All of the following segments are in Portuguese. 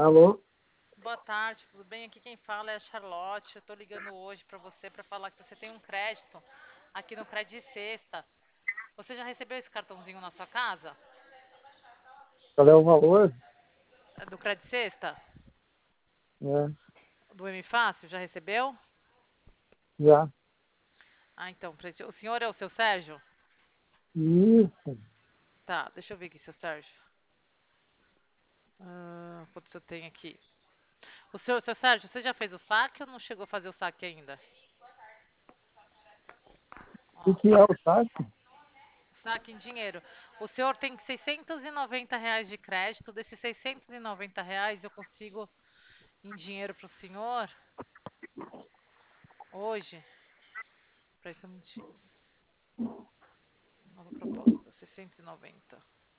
Alô? Boa tarde, tudo bem? Aqui quem fala é a Charlotte. Eu tô ligando hoje pra você pra falar que você tem um crédito aqui no Credit Sexta. Você já recebeu esse cartãozinho na sua casa? Qual é o valor? É do Credit Sexta? É, Do M Fácil? Já recebeu? já. Ah, então, o senhor é o seu Sérgio? Isso. Tá, deixa eu ver aqui, seu Sérgio. Quanto eu tenho aqui? Seu Sérgio, você já fez o saque ou não chegou a fazer o saque ainda? O Ó, que é o saque? saque em dinheiro. O senhor tem R$ 690 de crédito. Desses R$ 690 eu consigo em dinheiro para o senhor hoje. Para esse minutinho. Nova proposta, 690.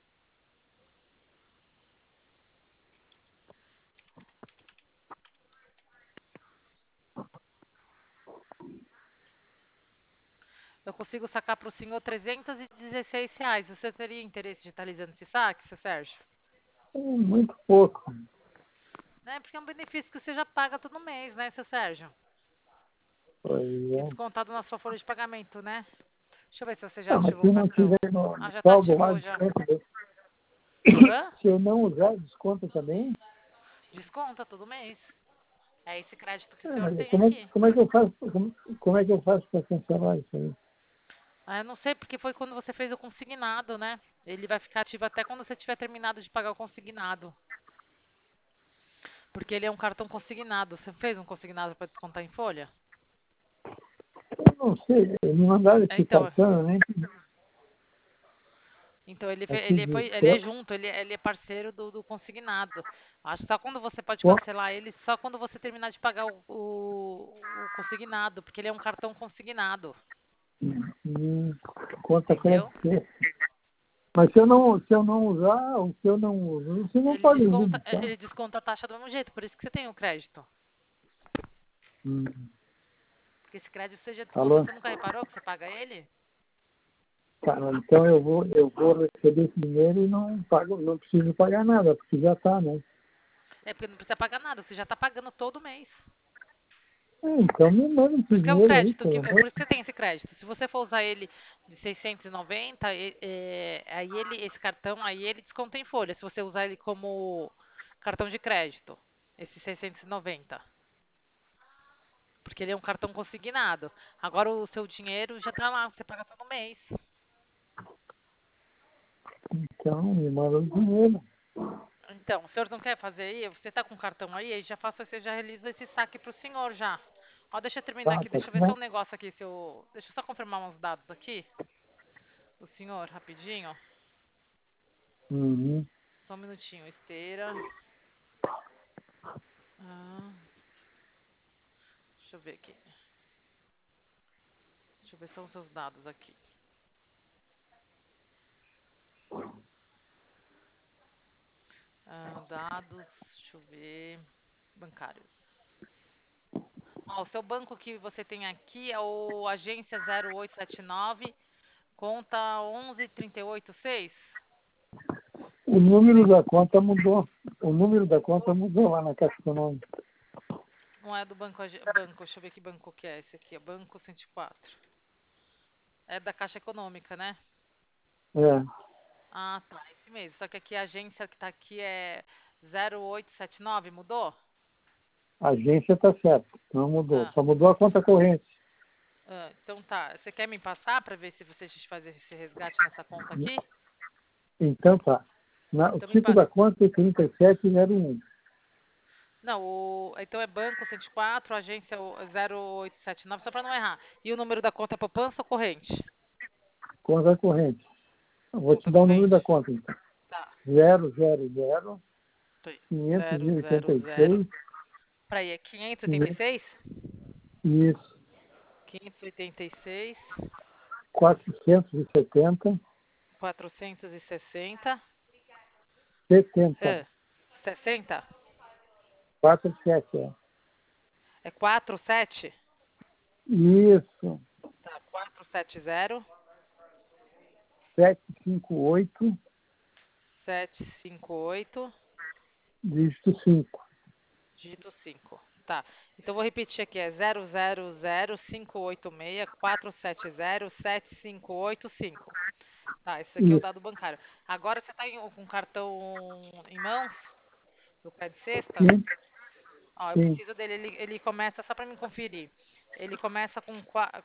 Eu consigo sacar para o senhor R$ 316. Você teria interesse de estar realizando esse saque, seu Sérgio? É muito pouco. Né? Porque é um benefício que você já paga todo mês, né, seu Sérgio? Pois Que é é. descontado na sua folha de pagamento, né? Deixa eu ver se você já Ah, mas ativou se o não cartão. tiver no Ah, já tá saldo lá, ativou já. desconta. Hã? Se eu não usar, desconta também? Desconta todo mês. É esse crédito que o É, senhor mas tem aqui. como é que eu faço? Como é que eu faço para cancelar isso aí? Ah, eu não sei porque foi quando você fez o consignado, né? Ele vai ficar ativo até quando você tiver terminado de pagar o consignado. Porque ele é um cartão consignado. Você fez um consignado para descontar em folha? Eu não sei. Me mandaram É, esse então, cartão, né? Aqui ele de foi, ele é céu. junto, ele é parceiro do consignado. Acho que só quando você pode Bom, cancelar ele, só quando você terminar de pagar o consignado, porque ele é um cartão consignado, hum, conta entendeu? crédito. Mas se eu não usar, ou se eu não uso, você não pode me descontar. Ele desconta a taxa do mesmo jeito, por isso que você tem o crédito. Hum. Porque esse crédito você já desconta, Alô? você nunca reparou que você paga ele? Tá, então eu vou receber esse dinheiro e não pago, não preciso pagar nada, porque já está, né? É porque não precisa pagar nada, você já está pagando todo mês. Então me manda Por esse isso que é um dinheiro aí, crédito, por é favor. por isso que você tem esse crédito. Se você for usar ele de 690, esse cartão aí ele desconta em folha. Se você usar ele como cartão de crédito, esse 690, porque ele é um cartão consignado. Agora o seu dinheiro já está lá, você paga todo mês. Então me manda o dinheiro. Então, o senhor não quer fazer aí? Você está com o cartão aí já faça, você já realiza esse saque para o senhor já. Ó, deixa eu terminar Tá, aqui, tá deixa eu ver só um certo? negócio aqui, deixa eu só confirmar uns dados aqui do senhor, rapidinho. Uhum. Só um minutinho, esteira. Ah, deixa eu ver aqui. Deixa eu ver só os seus dados aqui. Dados, deixa eu ver. Bancários. Ó, o seu banco que você tem aqui é o Agência 0879, conta 11386. O número da conta mudou. O número da conta mudou lá na Caixa Econômica. Não é do banco, deixa eu ver que banco que é esse aqui, é Banco 104. É da Caixa Econômica, né? É, Ah, tá, esse mesmo. Só que aqui a agência que tá aqui é 0879, mudou? a agência está certa, não mudou. Ah, Só mudou a conta corrente. então tá. Você quer me passar para ver se você faz esse resgate nessa conta aqui? Então tá. O Então me tipo passa. da conta é 3701. Não, então é Banco 104, agência 0879, só para não errar. E o número da conta é poupança ou corrente? Conta corrente. Eu vou te Conta dar o número da corrente? conta, então. Tá. 000 Tô aí. 000. 586. Peraí, é 586? Isso. 586, 470. 460, 70. 60? 47, é. É 47? Isso. Tá, 470, 758. 758, dígito 5. Dígito 5. Tá. Então eu vou repetir aqui, é 000-586-470-758-5. Tá, esse aqui é o Isso, dado bancário. Agora você está com o cartão em mãos do pé de cesta? sim, Ó, eu sim, preciso dele, ele começa, só para me conferir. Ele começa com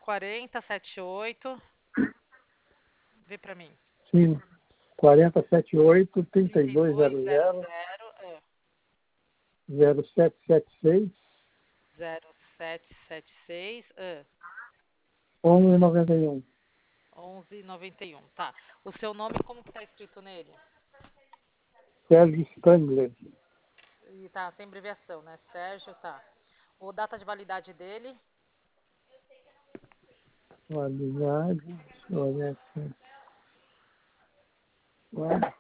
4078. Vê para mim. sim. 4078 3200 3200 0776 0776 1191. 1191. Tá. O seu nome, como que tá escrito nele? Sérgio Spangler. E tá sem abreviação, né? Sérgio, tá. O data de validade dele? Validade. Deixa eu olhar aqui. Ué,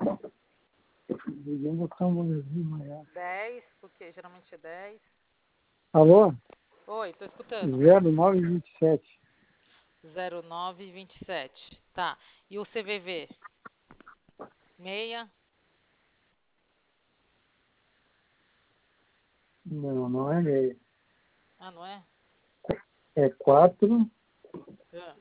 devia botar um bonezinho maior. 10, porque geralmente é 10. Alô? Oi, tô escutando. 0927. 0927. Tá. E o CVV? 6. Não, não é meia. Ah, não é? É 4, Ah.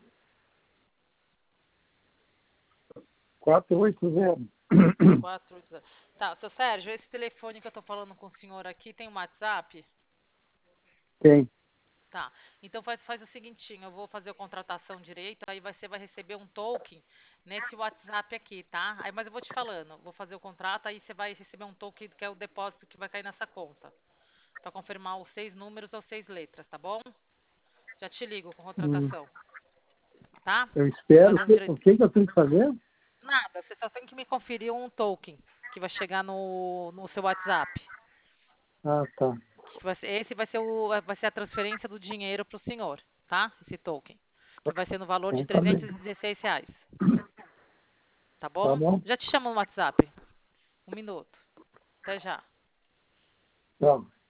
480. 480. Tá, seu Sérgio, esse telefone que eu tô falando com o senhor aqui tem um WhatsApp? Tem. Tá. Então faz o seguintinho, eu vou fazer a contratação direito, aí você vai receber um token nesse WhatsApp aqui, tá? Aí, mas eu vou te falando, vou fazer o contrato, aí você vai receber um token que é o depósito que vai cair nessa conta. Pra confirmar os 6 números ou 6 letras, tá bom? Já te ligo com Hum. contratação, tá? Eu Tô espero. fazendo direito. O que que eu tenho que fazer? Nada, você só tem que me conferir um token que vai chegar no seu WhatsApp. Ah, tá. Esse vai ser a transferência do dinheiro para o senhor, tá? Esse token. Que vai ser no valor de Então tá bem. R$ 316. Tá Tá bom? bom? Já te chamo no WhatsApp. Um minuto. Até já. Tá.